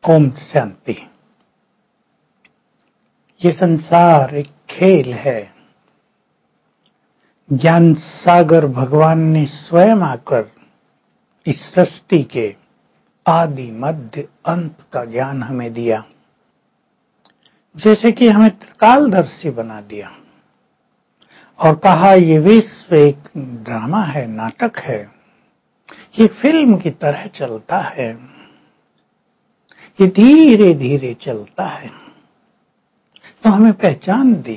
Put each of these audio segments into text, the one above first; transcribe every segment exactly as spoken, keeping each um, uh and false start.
ओम शांति। ये संसार एक खेल है। ज्ञान सागर भगवान ने स्वयं आकर इस सृष्टि के आदि मध्य अंत का ज्ञान हमें दिया, जैसे कि हमें त्रिकालदर्शी बना दिया और कहा ये विश्व एक ड्रामा है, नाटक है, ये फिल्म की तरह चलता है, ये धीरे धीरे चलता है। तो हमें पहचान दी।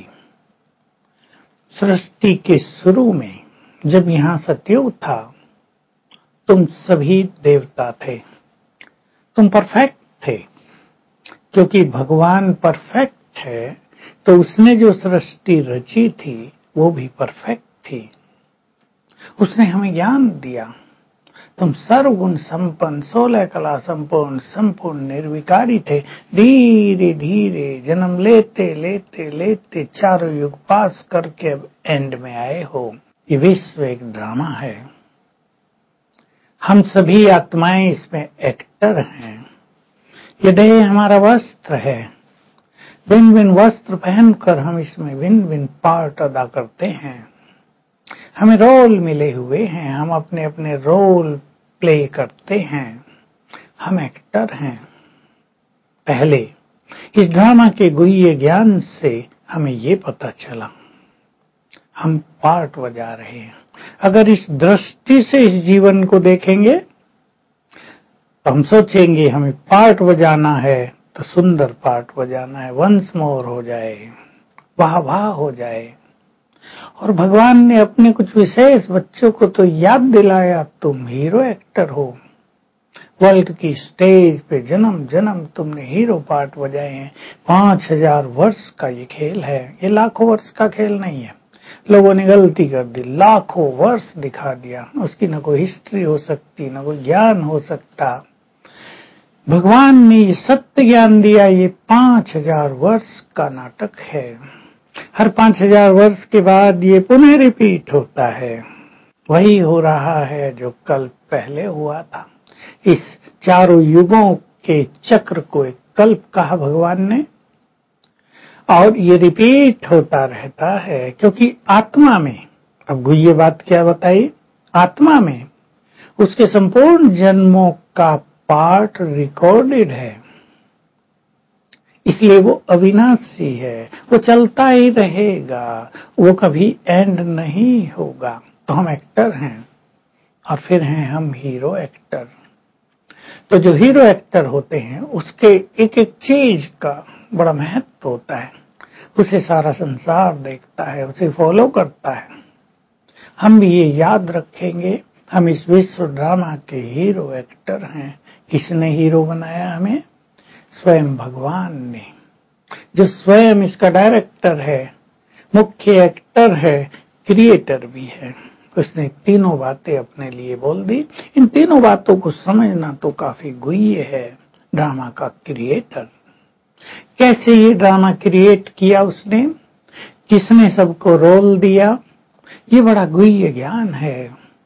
सृष्टि के शुरू में जब यहां सतयुग था, तुम सभी देवता थे, तुम परफेक्ट थे। क्योंकि भगवान परफेक्ट है तो उसने जो सृष्टि रची थी वो भी परफेक्ट थी। उसने हमें ज्ञान दिया। तुम सर्वगुण संपन्न, सोलह कला संपूर्ण, संपूर्ण निर्विकारी थे। धीरे धीरे जन्म लेते लेते लेते चारों युग पास करके अब एंड में आए हो। ये विश्व एक ड्रामा है। हम सभी आत्माएं इसमें एक्टर हैं। ये देह हमारा वस्त्र है। भिन्न भिन्न वस्त्र पहनकर हम इसमें भिन्न भिन्न पार्ट अदा करते हैं। हमें रोल मिले हुए हैं, हम अपने अपने रोल प्ले करते हैं। हम एक्टर हैं। पहले इस ड्रामा के गुह्य ज्ञान से हमें ये पता चला हम पार्ट बजा रहे हैं। अगर इस दृष्टि से इस जीवन को देखेंगे तो हम सोचेंगे हमें पार्ट बजाना है तो सुंदर पार्ट बजाना है, वंस मोर हो जाए, वाह वाह हो जाए। और भगवान ने अपने कुछ विशेष बच्चों को तो याद दिलाया, तुम हीरो एक्टर हो। वर्ल्ड की स्टेज पे जन्म जन्म तुमने हीरो पार्ट बजाए हैं। पांच हजार वर्ष का ये खेल है। ये लाखों वर्ष का खेल नहीं है। लोगों ने गलती कर दी, लाखों वर्ष दिखा दिया। उसकी न कोई हिस्ट्री हो सकती, न कोई ज्ञान हो सकता। भगवान ने ये सत्य ज्ञान दिया, ये पांच हजार वर्ष का नाटक है। हर पांच हजार वर्ष के बाद ये पुनः रिपीट होता है। वही हो रहा है जो कल पहले हुआ था। इस चारों युगों के चक्र को एक कल्प कहा भगवान ने, और ये रिपीट होता रहता है। क्योंकि आत्मा में, अब गुह्य बात क्या बताई, आत्मा में उसके संपूर्ण जन्मों का पार्ट रिकॉर्डेड है। इसलिए वो अविनाशी है, वो चलता ही रहेगा, वो कभी एंड नहीं होगा। तो हम एक्टर हैं और फिर हैं हम हीरो एक्टर। तो जो हीरो एक्टर होते हैं उसके एक एक चीज का बड़ा महत्व होता है। उसे सारा संसार देखता है, उसे फॉलो करता है। हम भी ये याद रखेंगे, हम इस विश्व ड्रामा के हीरो एक्टर हैं। किसने हीरो बनाया हमें? स्वयं भगवान ने, जो स्वयं इसका डायरेक्टर है, मुख्य एक्टर है, क्रिएटर भी है। उसने तीनों बातें अपने लिए बोल दी। इन तीनों बातों को समझना तो काफी गुह्य है। ड्रामा का क्रिएटर, कैसे ये ड्रामा क्रिएट किया उसने, किसने सबको रोल दिया, ये बड़ा गुह्य ज्ञान है।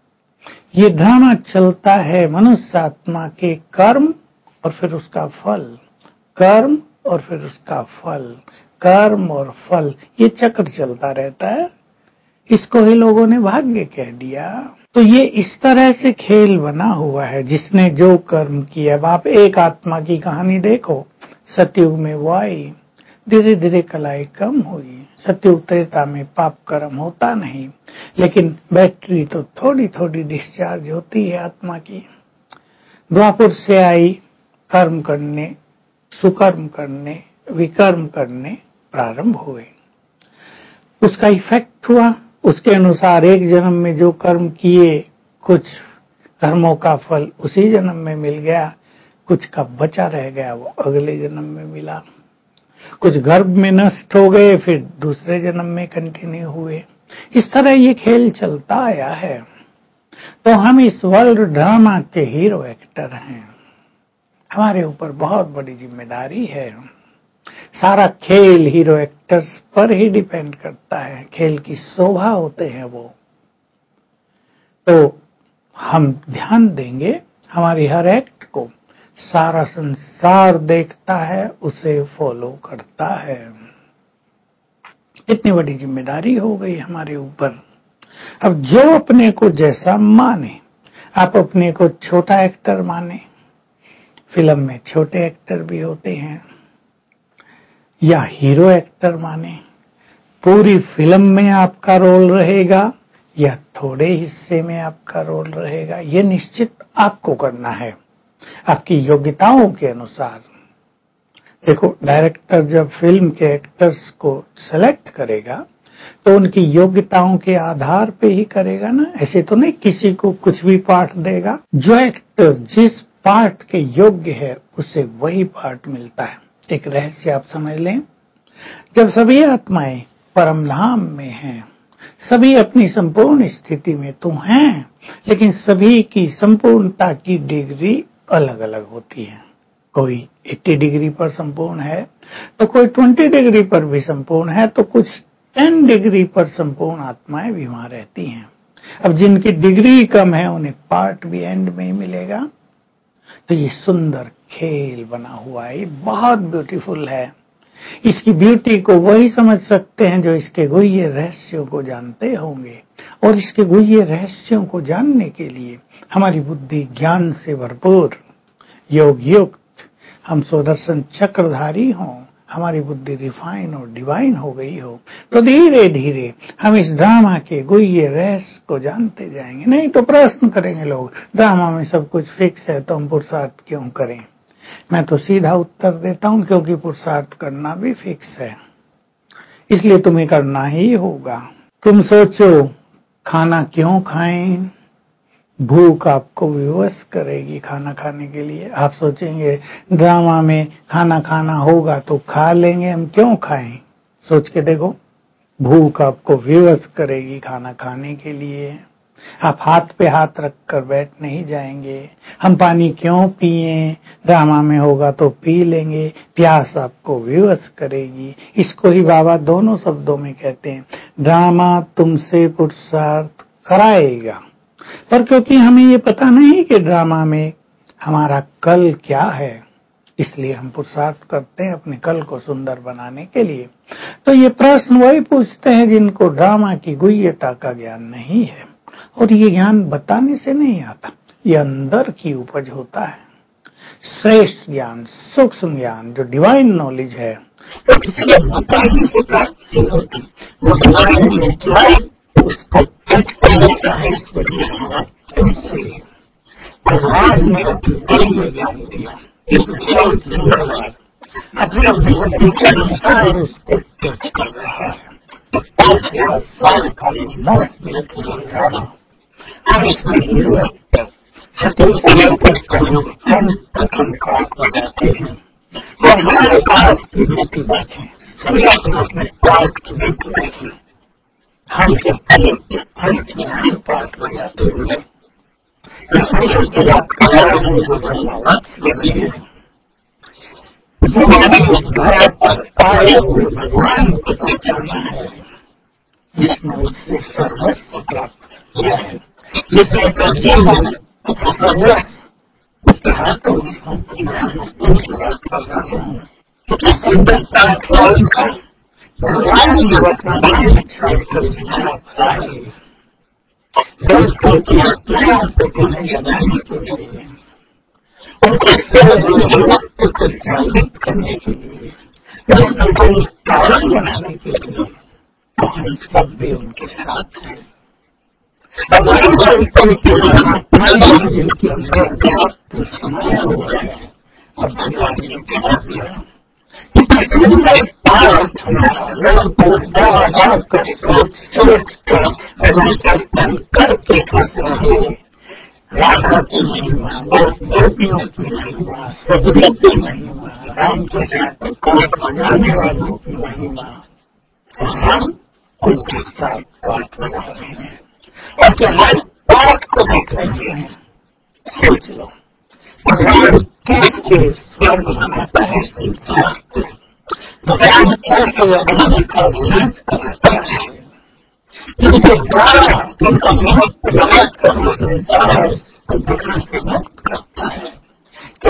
ये ड्रामा चलता है मनुष्य आत्मा के कर्म और फिर उसका फल, कर्म और फिर उसका फल, कर्म और फल, ये चक्र चलता रहता है। इसको ही लोगों ने भाग्य कह दिया। तो ये इस तरह से खेल बना हुआ है। जिसने जो कर्म किया, अब आप एक आत्मा की कहानी देखो। सतयुग में वो आई, धीरे धीरे कलाई कम हुई। सतयुग त्रेता में पाप कर्म होता नहीं, लेकिन बैटरी तो थोड़ी थोड़ी डिस्चार्ज होती है आत्मा की। द्वापर से आई, कर्म करने, सुकर्म करने, विकर्म करने प्रारंभ हुए। उसका इफेक्ट हुआ, उसके अनुसार एक जन्म में जो कर्म किए, कुछ कर्मों का फल उसी जन्म में मिल गया, कुछ का बचा रह गया वो अगले जन्म में मिला। कुछ गर्भ में नष्ट हो गए, फिर दूसरे जन्म में कंटिन्यू हुए। इस तरह ये खेल चलता आया है। तो हम इस वर्ल्ड ड्रामा के हीरो एक्टर हैं। हमारे ऊपर बहुत बड़ी जिम्मेदारी है। सारा खेल हीरो एक्टर्स पर ही डिपेंड करता है। खेल की शोभा होते हैं वो। तो हम ध्यान देंगे हमारी हर एक्ट को सारा संसार देखता है, उसे फॉलो करता है। कितनी बड़ी जिम्मेदारी हो गई हमारे ऊपर। अब जो अपने को जैसा माने, आप अपने को छोटा एक्टर माने, फिल्म में छोटे एक्टर भी होते हैं, या हीरो एक्टर माने, पूरी फिल्म में आपका रोल रहेगा या थोड़े हिस्से में आपका रोल रहेगा, ये निश्चित आपको करना है आपकी योग्यताओं के अनुसार। देखो, डायरेक्टर जब फिल्म के एक्टर्स को सेलेक्ट करेगा तो उनकी योग्यताओं के आधार पे ही करेगा ना, ऐसे तो नहीं किसी को कुछ भी पार्ट देगा। जो एक्टर जिस पार्ट के योग्य है उसे वही पार्ट मिलता है। एक रहस्य आप समझ लें, जब सभी आत्माएं परमधाम में हैं, सभी अपनी संपूर्ण स्थिति में तो हैं, लेकिन सभी की संपूर्णता की डिग्री अलग अलग होती है। कोई अस्सी डिग्री पर संपूर्ण है तो कोई बीस डिग्री पर भी संपूर्ण है, तो कुछ दस डिग्री पर संपूर्ण आत्माएं भी वहां रहती हैं। अब जिनकी डिग्री कम है उन्हें पार्ट भी एंड में ही मिलेगा। तो ये सुंदर खेल बना हुआ है, ये बहुत ब्यूटीफुल है। इसकी ब्यूटी को वही समझ सकते हैं जो इसके गुह्य रहस्यों को जानते होंगे, और इसके गुह्य रहस्यों को जानने के लिए हमारी बुद्धि ज्ञान से भरपूर, योग युक्त, हम सुदर्शन चक्रधारी हों, हमारी बुद्धि रिफाइन और डिवाइन हो गई हो, तो धीरे धीरे हम इस ड्रामा के गुह्य रहस्य को जानते जाएंगे। नहीं तो प्रश्न करेंगे लोग, ड्रामा में सब कुछ फिक्स है तो हम पुरुषार्थ क्यों करें। मैं तो सीधा उत्तर देता हूं, क्योंकि पुरुषार्थ करना भी फिक्स है, इसलिए तुम्हें करना ही होगा। तुम सोचो खाना क्यों खाएं, भूख आपको विवश करेगी खाना खाने के लिए। आप सोचेंगे ड्रामा में खाना खाना होगा तो खा लेंगे, हम क्यों खाएं। सोच के देखो, भूख आपको विवश करेगी खाना खाने के लिए। आप हाथ पे हाथ रखकर बैठ नहीं जाएंगे। हम पानी क्यों पिए, ड्रामा में होगा तो पी लेंगे। प्यास आपको विवश करेगी। इसको ही बाबा दोनों शब्दों में कहते हैं, ड्रामा तुमसे पुरुषार्थ कराएगा। पर क्योंकि हमें ये पता नहीं कि ड्रामा में हमारा कल क्या है, इसलिए हम पुरुषार्थ करते हैं अपने कल को सुंदर बनाने के लिए। तो ये प्रश्न वही पूछते हैं जिनको ड्रामा की गुह्यता का ज्ञान नहीं है, और ये ज्ञान बताने से नहीं आता, ये अंदर की उपज होता है। श्रेष्ठ ज्ञान, सूक्ष्म ज्ञान, जो डिवाइन नॉलेज है, तो किसी बताने से प्राप्त नहीं होती। वो डिवाइन में उसको टच करने का है, इसको भगवान ने अपने ज्ञान दिया, अपने अपने बुद्धि के अनुसार उसको टच कर रहा है। साल का दस मिनट बोल रहा है, अब इसमें हीरो एक्टर सतीश हम तक हम प्राप्त हो जाते हैं। और हमारे पास की बेटी बैठे, सभी अपने अपने पाठ की बेटी बैठी, हम के अंत में पाठ हो जाते हुए बात कर रहा है जो धन्यवाद लगे हैं। भारत पर आए हुए भगवान को पहचाना है, जिसने उससे सर्वस्व प्राप्त किया है, जिसने जीवन सर्वस्व उसके हाथों में सौंपी बात कर रहा हूँ। सुंदरता का भगवान ने वर्तमान छोड़कर विचार आए, बिल्कुल की आत्माओं को पहले जगाने के लिए, उनके सर्वभक्त को जागृत करने के लिए, उनको कारण बनाने के लिए, तो हम सब भी उनके साथ हैं। जिनके अंदर व्याप्त समाया हुआ है, अब भगवान ने क्या किया, पाठ हमारा लगभग दवा कर सोच सोच कर परिवर्तन करके खुश रहे। राधा की महिमा, गोपियों की महिमा, सभी की महिमा, राम के साथ पाठ बनाने वालों की महिमा, हम उनके साथ पाठ बना रहे हैं और तुम्हारे पाठ को देख रहे हैं। सोच लो, भगवान कैसे स्वर्ग बनाता है संसार को, भगवान कैसे अभिनय का विनाश कराता है, जिनके द्वारा उनका महत्व बनाकर वो संसार को दुख से मुक्त करता है।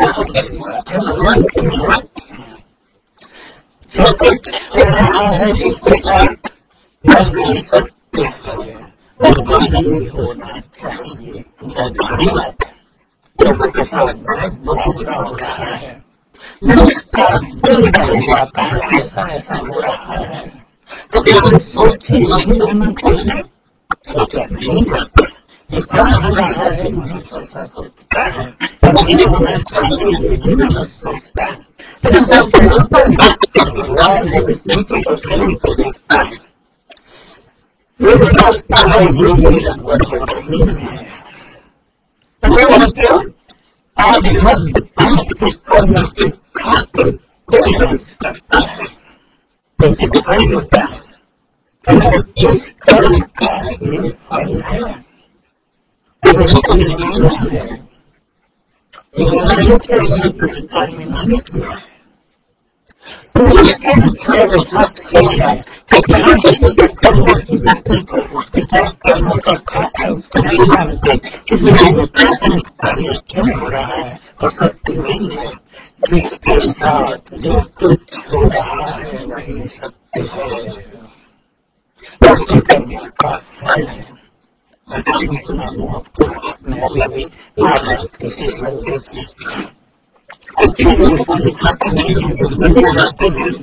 हो रहा है इसके साथ वही सत्य है और वही होना चाहिए। बहुत बड़ी बात है। लोगों के साथ बहुत बुरा हो रहा है, जिसका दिल डर जाता है ऐसा ऐसा हो रहा है, तो क्या सोचे नहीं होना चाहिए? सोचा नहीं करते। इतना हो रहा है मनुष्य ऐसा सोचता है, नहीं होना चाहिए ये भी मनुष्य सोचता है। लेकिन सबसे ऊपर बात कर हुआ है जब इस नीति को खेल को देखता है, ये सोचता है ये भी लगभग हो रही है। आज मध्य पांच के कर्म के खाते कोई नहीं करता है, जैसे दिखाई देता है इस कर्म का ये फल है, नहीं चाहिए पुरस्कार में नहीं किया है। तो इसके साथ से है कि जहाँ किसी के कर्म की जाती तो उसके साथ कर्मों का खाता उसको नहीं मानते, इसलिए वो प्राथमिक कार्य क्यों हो रहा है और सत्य नहीं है। जिसके साथ जो कुछ हो रहा है वही सत्य है, उसके कर्म का फल है। मैं सुना हूँ आपको अपने अभी भारत किसी मंदिर की अच्छी व्यवस्था दिखाते नहीं है, मंदिर जाते हैं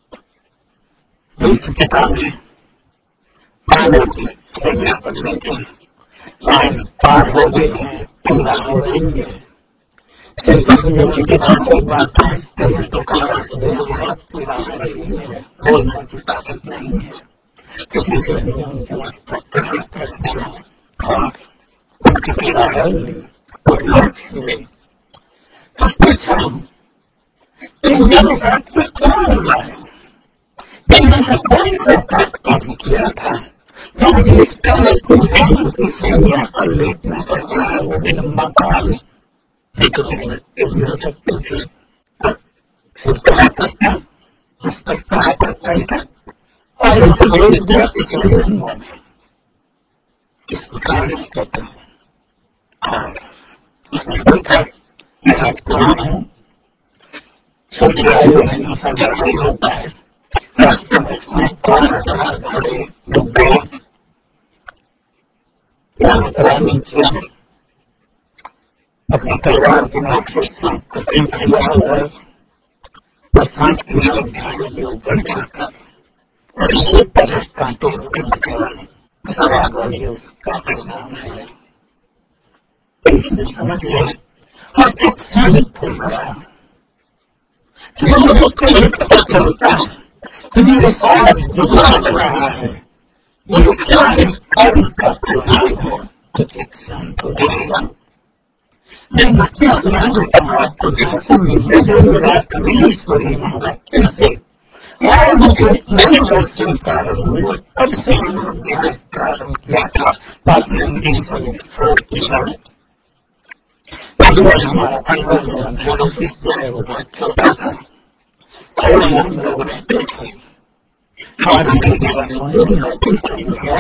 इस किताब में मानव की संज्ञा पर लेते हैं, लाइन पार हो गए हैं, पूरा हो रही है। श्री कृष्ण की किताब एक बात है, तो कहा पूरा हो रही है, बोलने की ताकत नहीं है, किसी के नियम व्यवस्था करते हैं और उनकी पीड़ा है और लक्ष्य में पूछा मेरे साथ में क्या हुआ है, मैंने कौन सा काम किया था, मैंने इस तरह की मानव की संज्ञा पर लेटना पड़ रहा है, वो भी लंबा काल, लेकिन मृत्यु भी हो सकती थी। फिर कहा करता पुस्तक कहा करता था और उनको भेज दिया पिछले जन्मों में, इस प्रकार कहता हूँ। और उसने देखा मैं आज कहाँ हूँ, छोटी गायों में नशा जारी होता है, रास्ते में कौन रहा खड़े डूब गए, रानी किया अपनी परिवार के नाक से सांप को देख लिया गए और सांप की झाड़ी के ऊपर जाकर और एक तरह कांटों के बचाने सवाल वाली उसका परिणाम है। इसने समझ लिया और प्रोत्साहित हो गया। जब उसको ये पता चलता है कि मेरे साथ जो हो रहा है ये सारे कर्म का परिणाम है, तो एक शांत हो जाएगा। मैं बच्चा सुना देता हूँ आपको, जैसे मिलने वाली बात कभी ईश्वरी महावाक्य से और मुझे नए दर्शन प्रारंभ हुए, तब से प्रारंभ किया था बाद में ईश्वरी की बात। हमारा परिवार जो है वो बहुत छोटा था और हम लोग रहते थे, हमारी जीवन होने लगती थी,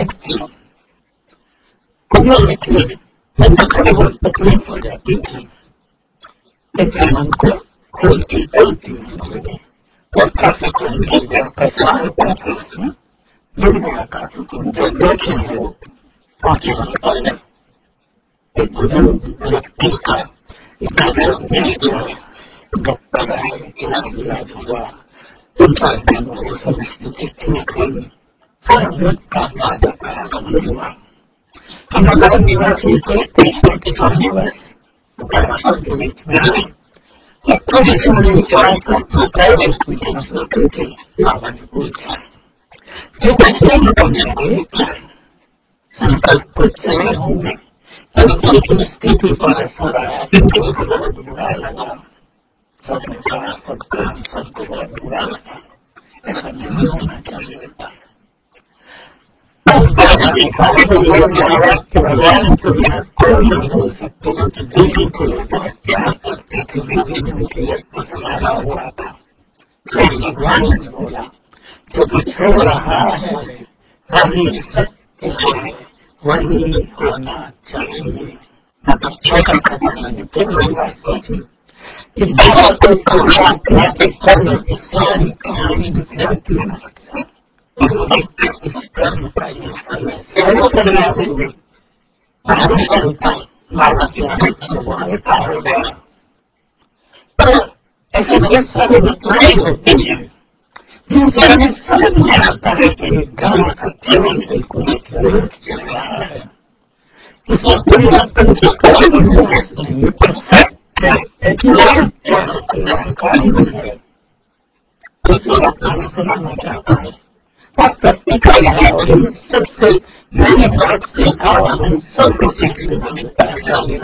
बहुत तकलीफ हो जाती थी, लेकिन हमको खोलती चलती नहीं और काफी पैसा होता था उसमें जुड़ गया काफी जो देखे हैं वो पांच वर्ष पहले एक बुजुर्ग व्यक्ति का डॉक्टर है, इलाज इलाज हुआ, तीन चार दिन में सब स्थिति ठीक हुई, सारा का फायदा परागमन हुआ। हम नगर निवासी थे, कृष्ण के सामने बस के बीच में आए और थोड़ी सी मुझे चढ़ाकर प्राइवेट मीटिंग होती थी। बाबा ने पूछा जो बच्चे बनेंगे संकल्प कुछ चले होंगे, की स्थिति पर असर आया, बहुत बुरा लगा, सबने कहा सबको हम सबको बहुत बुरा लगा, ऐसा नहीं होना चाहिए था। भगवान के बिना कोई नहीं हो सकते, देवी को बहुत प्यार करते थे, देवी ने उनकी को संभाला हुआ था। भगवान ने बोला जो कुछ हो रहा है वही सत्य है, वही होना चाहिए। मतलब छोटा सा मैंने फिर वही बात सोची, इस बात को कर्म की सारी कहानी दिखलाती है इस कर्म का ये फल है ऐसे बहुत सारे घटनाएं होती हैं जिनसे हमें समझ में आता है कि ये कर्म का केवल बिल्कुल एक योग चल रहा है। इसमें परिवर्तन की कोई गुंजाइश नहीं है, पर सत्य कल्याणकारी भी है। दूसरी बात मैं समझना चाहता हूँ और प्रैक्टिकल है और सबसे मैंने बहुत सीखा और हम सबको सीखने को मिलता है।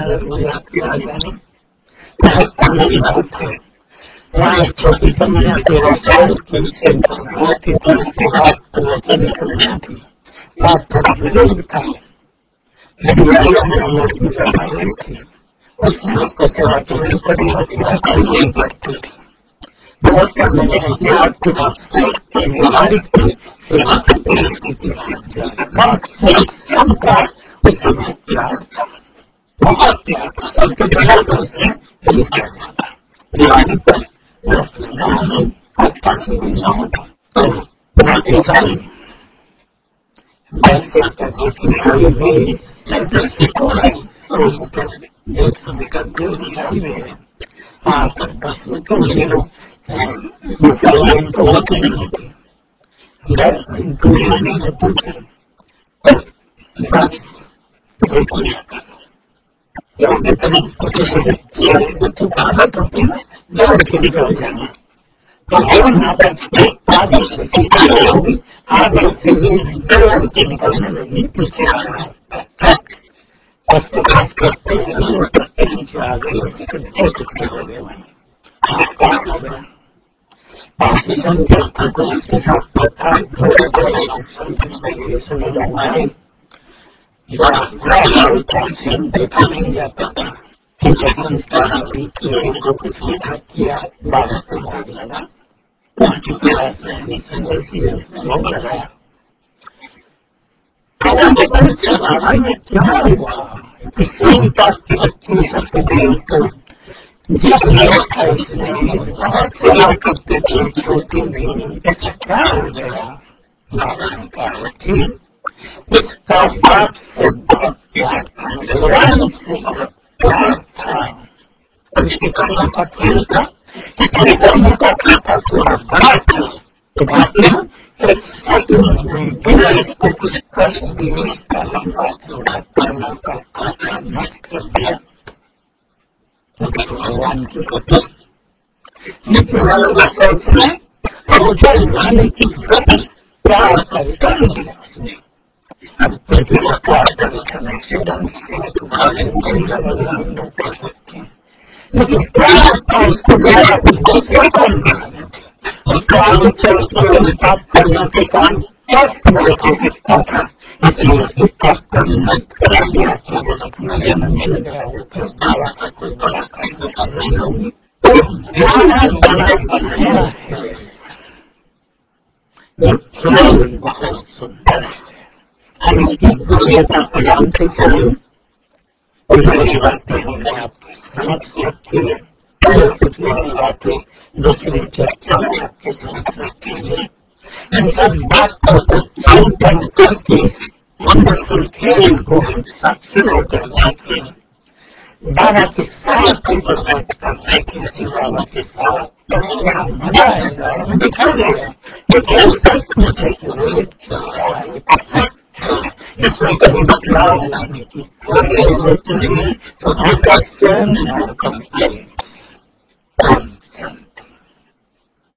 मेरी बात है वहाँ एक छोटी कन्या तेरह साल की थी तो उसकी बात तो चली करनी थी, बात थोड़ा बुजुर्ग था, लेकिन मूर्ति प्रभावित थी। उसने उसको सेवा करनी पड़ी और सेवा करनी पड़ती थी। बहुत पढ़ने में ऐसी आपकी बात व्यवहारिक थी, सेवा करती स्थिति बहुत सबका उस समय प्यार था, बहुत प्यार था, सबके प्यार को उसने ठीक करना था। दिवाली पर दौड़ के निकल जाना तो हम आगे आगे से आगे से दौड़ के निकलने लगी पीछे आ रहा है बस प्रयास करते हैं पीछे आ गए दो टुकड़े हो गए वहीं हो गया ऑक्सीजन के साथ ऑक्सीजन देखा नहीं जाता था संस्कार को कुछ लिखा किया बाबा को भाग लगा भोग लगाया क्या हुआ किसी बात की अच्छी सकती जिस व्यवस्था इसने बहुत सेवा करते थे छोटी नहीं ऐसा क्या हो गया बाबा ने कहा ठीक इसका बात से बहुत प्यार था से बहुत प्यार था उसके कर्मों का खेल था इसके कर्मों का खाता थोड़ा बड़ा था तो बात एक सेकंड में बिना इसको कुछ कष्ट दिए इसका लंबा थोड़ा कर्मों का खाता नष्ट कर दिया भगवान की कृपा नीचे वालों का सोच है और उधर वाले की प्रति प्यार करता दिया उसने अब प्रति प्यार करने से ढंग से तुम्हारे भगवान लोग कर सकते हैं लेकिन प्यार था उसको ज्यादा कुछ दूसरा काम करना उसको आगे चल के पाप करने के कारण कष्ट हो सकता था इसलिए उसकी पाप को नष्ट करा दिया केवल अपना जन्म मिल गया ऊपर बाबा का कोई बड़ा कार्य कर रही होगी तो ध्यान बना बनाया है ये ख्याल बहुत सुंदर है हम इसकी दुर्योता को जानते चले दूसरी बातें हमने आपकी समझ रखी है कुछ बड़ी बातें दूसरी चर्चा में आपके समझ रखी है इन सब बातों को चिंतन करके वंडरफुल खेल को हम साक्षी होकर देखें बाबा के साथ ऊपर बैठ कर देखें बाबा के साथ तो बड़ा मजा आएगा हमें दिखा देगा कि क्या सच में इसमें कभी बदलाव लाने की कोई जरूरत नहीं तो हम स्वयं कम